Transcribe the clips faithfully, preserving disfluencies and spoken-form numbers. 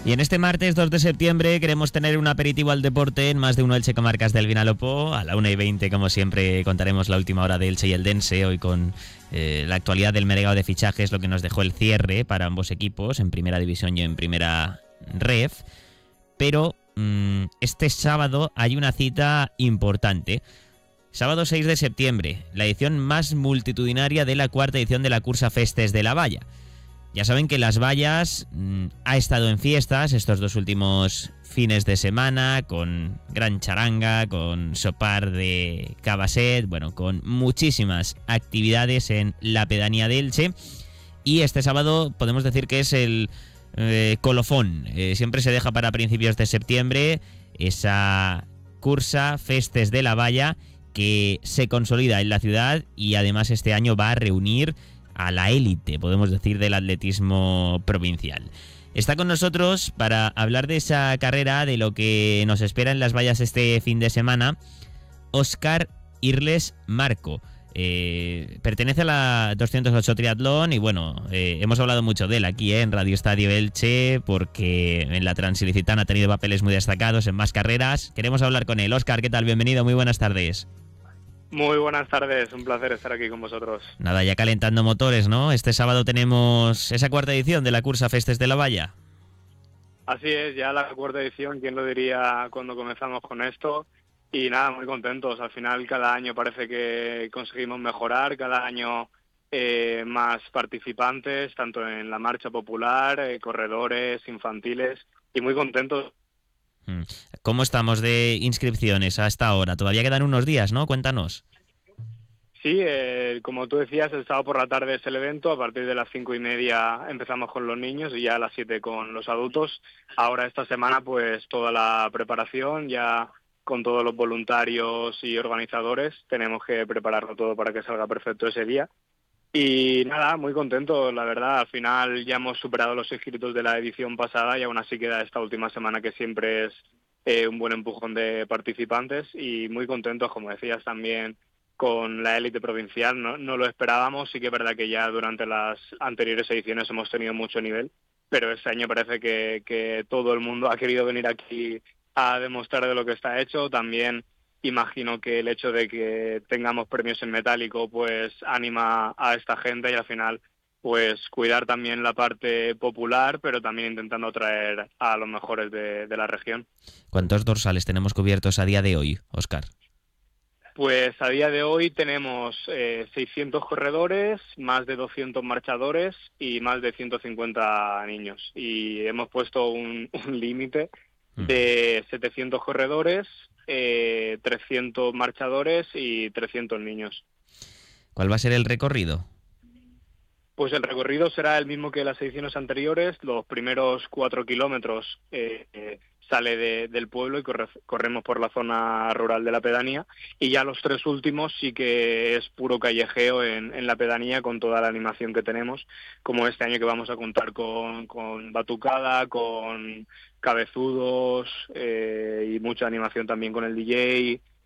Y en este martes dos de septiembre queremos tener un aperitivo al deporte en Más de Uno Elche Comarcas del Vinalopó. A la una y veinte, como siempre, contaremos la última hora de Elche y Eldense, hoy con eh, la actualidad del mercado de fichajes, lo que nos dejó el cierre para ambos equipos, en Primera División y en Primera Ref. Pero mmm, este sábado hay una cita importante. Sábado seis de septiembre, la edición más multitudinaria de la cuarta edición de la Cursa Festes de la Valla. Ya saben que Las Vallas mmm, ha estado en fiestas estos dos últimos fines de semana, con gran charanga, con sopar de cabasset, bueno, con muchísimas actividades en la pedanía de Elche. Y este sábado podemos decir que es el eh, colofón. Eh, siempre se deja para principios de septiembre esa Cursa Festes de la Valla que se consolida en la ciudad y además este año va a reunir a la élite, podemos decir, del atletismo provincial. Está con nosotros para hablar de esa carrera, de lo que nos espera en Las Vallas este fin de semana, Óscar Irles Marco. Eh, pertenece a la doscientos ocho Triatlón y bueno, eh, hemos hablado mucho de él aquí eh, en Radio Estadio Elche, porque en la Transilicitana ha tenido papeles muy destacados en más carreras. Queremos hablar con él. Óscar, ¿qué tal? Bienvenido, muy buenas tardes. Muy buenas tardes, un placer estar aquí con vosotros. Nada, ya calentando motores, ¿no? Este sábado tenemos esa cuarta edición de la Cursa Festes de la Valla. Así es, ya la cuarta edición, ¿quién lo diría cuando comenzamos con esto? Y nada, muy contentos. Al final cada año parece que conseguimos mejorar, cada año eh, más participantes, tanto en la marcha popular, eh, corredores, infantiles, y muy contentos. ¿Cómo estamos de inscripciones hasta ahora? Todavía quedan unos días, ¿no? Cuéntanos. Sí, eh, como tú decías, el sábado por la tarde es el evento, a partir de las cinco y media empezamos con los niños y ya a las siete con los adultos. Ahora esta semana pues toda la preparación, ya con todos los voluntarios y organizadores, tenemos que prepararlo todo para que salga perfecto ese día. Y nada, muy contento, la verdad, al final ya hemos superado los inscritos de la edición pasada y aún así queda esta última semana que siempre es eh, un buen empujón de participantes y muy contentos, como decías también, con la élite provincial. No, no lo esperábamos, sí que es verdad que ya durante las anteriores ediciones hemos tenido mucho nivel, pero este año parece que, que todo el mundo ha querido venir aquí a demostrar de lo que está hecho. También imagino que el hecho de que tengamos premios en metálico pues anima a esta gente y al final pues cuidar también la parte popular, pero también intentando atraer a los mejores de, de la región. ¿Cuántos dorsales tenemos cubiertos a día de hoy, Óscar? Pues a día de hoy tenemos eh, seiscientos corredores, más de doscientos marchadores y más de ciento cincuenta niños. Y hemos puesto un, un límite de setecientos corredores, eh, trescientos marchadores y trescientos niños. ¿Cuál va a ser el recorrido? Pues el recorrido será el mismo que las ediciones anteriores. Los primeros cuatro kilómetros eh, eh, sale de, del pueblo y corre, corremos por la zona rural de la pedanía, y ya los tres últimos sí que es puro callejeo en, en la pedanía con toda la animación que tenemos, como este año que vamos a contar con, con batucada, con cabezudos eh, y mucha animación también con el D J.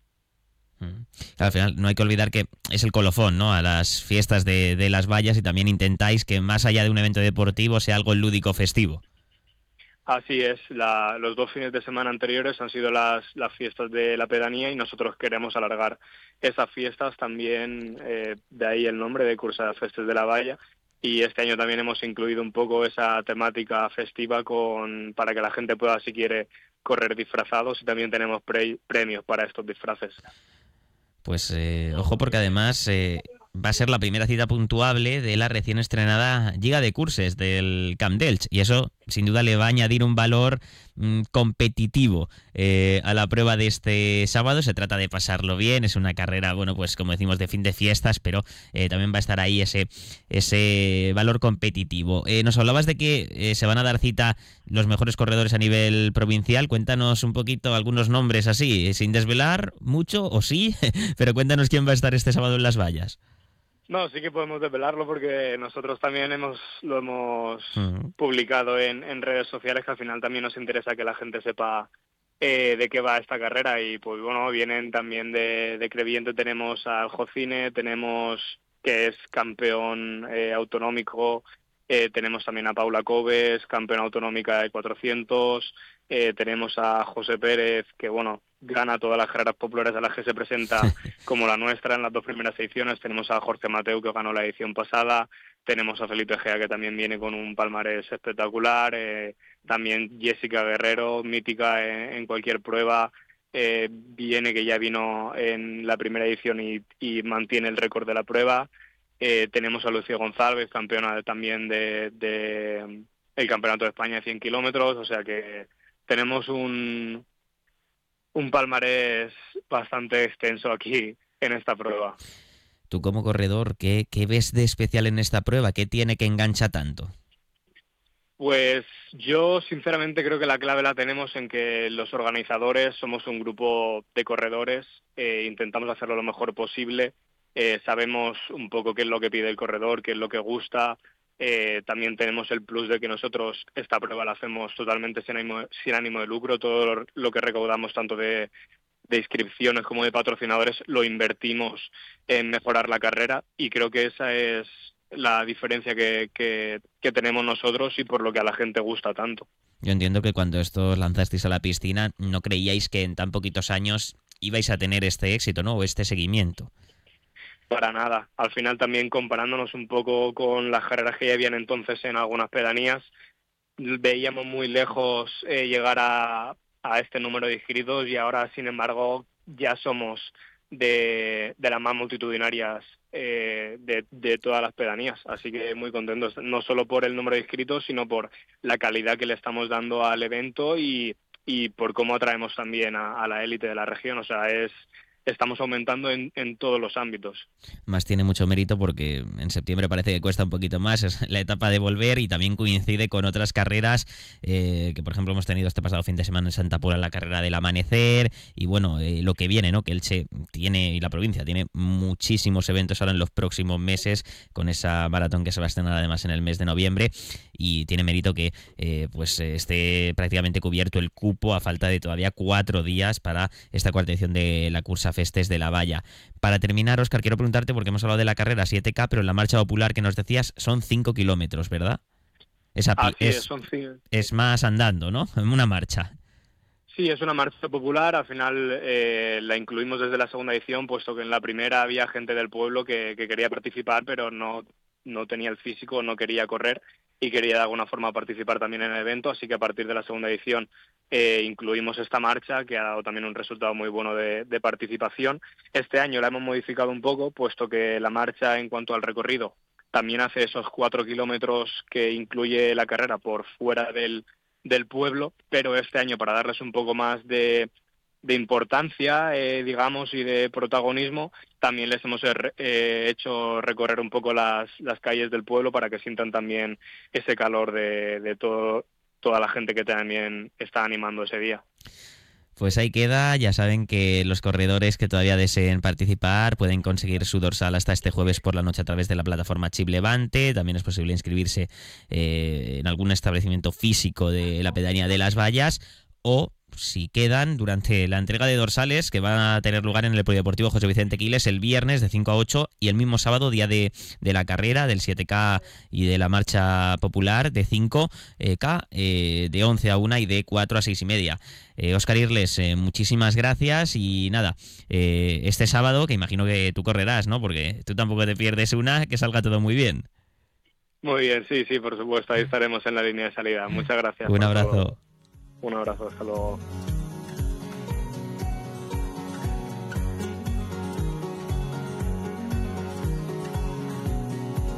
Al final no hay que olvidar que es el colofón, ¿no?, a las fiestas de, de Las Vallas, y también intentáis que más allá de un evento deportivo sea algo lúdico festivo. Así es, la, los dos fines de semana anteriores han sido las, las fiestas de la pedanía y nosotros queremos alargar esas fiestas también, eh, de ahí el nombre de Cursa Festes de la Valla, y este año también hemos incluido un poco esa temática festiva con para que la gente pueda, si quiere, correr disfrazados, y también tenemos pre, premios para estos disfraces. Pues eh, ojo, porque además eh, va a ser la primera cita puntuable de la recién estrenada Lliga de Curses del Camp d'Elx, y eso sin duda le va a añadir un valor mmm, competitivo eh, a la prueba de este sábado. Se trata de pasarlo bien, es una carrera, bueno, pues como decimos, de fin de fiestas, pero eh, también va a estar ahí ese, ese valor competitivo. Eh, nos hablabas de que eh, se van a dar cita los mejores corredores a nivel provincial. Cuéntanos un poquito algunos nombres así, sin desvelar mucho, o sí, pero cuéntanos quién va a estar este sábado en Las Vallas. No, sí que podemos desvelarlo porque nosotros también hemos lo hemos Uh-huh. publicado en, en redes sociales, que al final también nos interesa que la gente sepa eh, de qué va esta carrera. Y pues bueno, vienen también de, de Creviente, tenemos al Jocine, tenemos que es campeón eh, autonómico Eh, tenemos también a Paula Coves, campeona autonómica de cuatrocientos. Eh, tenemos a José Pérez, que bueno, gana todas las carreras populares a las que se presenta, como la nuestra en las dos primeras ediciones. Tenemos a Jorge Mateu, que ganó la edición pasada. Tenemos a Felipe Gea, que también viene con un palmarés espectacular. Eh, también Jessica Guerrero, mítica en, en cualquier prueba. Eh, viene que ya vino en la primera edición y, y mantiene el récord de la prueba. Eh, tenemos a Lucía González, campeona también de, de el Campeonato de España de cien kilómetros, o sea que tenemos un, un palmarés bastante extenso aquí en esta prueba. Tú como corredor, ¿qué, qué ves de especial en esta prueba? ¿Qué tiene que engancha tanto? Pues yo sinceramente creo que la clave la tenemos en que los organizadores somos un grupo de corredores, eh, intentamos hacerlo lo mejor posible, eh, sabemos un poco qué es lo que pide el corredor, qué es lo que gusta, eh, también tenemos el plus de que nosotros esta prueba la hacemos totalmente sin ánimo, sin ánimo de lucro, todo lo que recaudamos tanto de, de inscripciones como de patrocinadores lo invertimos en mejorar la carrera y creo que esa es la diferencia que, que, que tenemos nosotros y por lo que a la gente gusta tanto. Yo entiendo que cuando esto os lanzasteis a la piscina no creíais que en tan poquitos años ibais a tener este éxito, ¿no? O este seguimiento. Para nada. Al final también comparándonos un poco con las carreras que ya habían entonces en algunas pedanías, veíamos muy lejos eh, llegar a, a este número de inscritos y ahora, sin embargo, ya somos de, de las más multitudinarias eh, de, de todas las pedanías. Así que muy contentos, no solo por el número de inscritos, sino por la calidad que le estamos dando al evento y, y por cómo atraemos también a, a la élite de la región. O sea, es estamos aumentando en, en todos los ámbitos. Más tiene mucho mérito porque en septiembre parece que cuesta un poquito más, es la etapa de volver y también coincide con otras carreras eh, que por ejemplo hemos tenido este pasado fin de semana en Santa Pola, la carrera del amanecer y bueno, eh, lo que viene, ¿no? Que Elche tiene y la provincia tiene muchísimos eventos ahora en los próximos meses con esa maratón que se va a estrenar además en el mes de noviembre y tiene mérito que eh, pues esté prácticamente cubierto el cupo a falta de todavía cuatro días para esta cuarta edición de la Cursa Festes de la Valla. Para terminar, Óscar, quiero preguntarte, porque hemos hablado de la carrera siete K, pero en la marcha popular que nos decías son cinco kilómetros, ¿verdad? Es, a pi- es, es, son es más andando, ¿no? Una marcha. Sí, es una marcha popular, al final eh, la incluimos desde la segunda edición, puesto que en la primera había gente del pueblo que, que quería participar, pero no, no tenía el físico, no quería correr y quería de alguna forma participar también en el evento, así que a partir de la segunda edición eh, incluimos esta marcha, que ha dado también un resultado muy bueno de, de participación. Este año la hemos modificado un poco, puesto que la marcha en cuanto al recorrido también hace esos cuatro kilómetros que incluye la carrera por fuera del del pueblo, pero este año para darles un poco más de, de importancia, eh, digamos, y de protagonismo, también les hemos eh, hecho recorrer un poco las, las calles del pueblo para que sientan también ese calor de, de todo, toda la gente que también está animando ese día. Pues ahí queda, ya saben que los corredores que todavía deseen participar pueden conseguir su dorsal hasta este jueves por la noche a través de la plataforma Chip Levante. También es posible inscribirse eh, en algún establecimiento físico de la pedanía de Las Vallas o si quedan durante la entrega de dorsales que va a tener lugar en el Polideportivo José Vicente Quiles el viernes de cinco a ocho y el mismo sábado, día de, de la carrera, del siete K y de la marcha popular de cinco K, eh, de once a una y de cuatro a seis y media. Eh, Óscar Irles, eh, muchísimas gracias y nada, eh, este sábado, que imagino que tú correrás, ¿no? Porque tú tampoco te pierdes una, que salga todo muy bien. Muy bien, sí, sí, por supuesto, ahí estaremos en la línea de salida. Muchas gracias. Un abrazo. Todo. Un abrazo, hasta luego.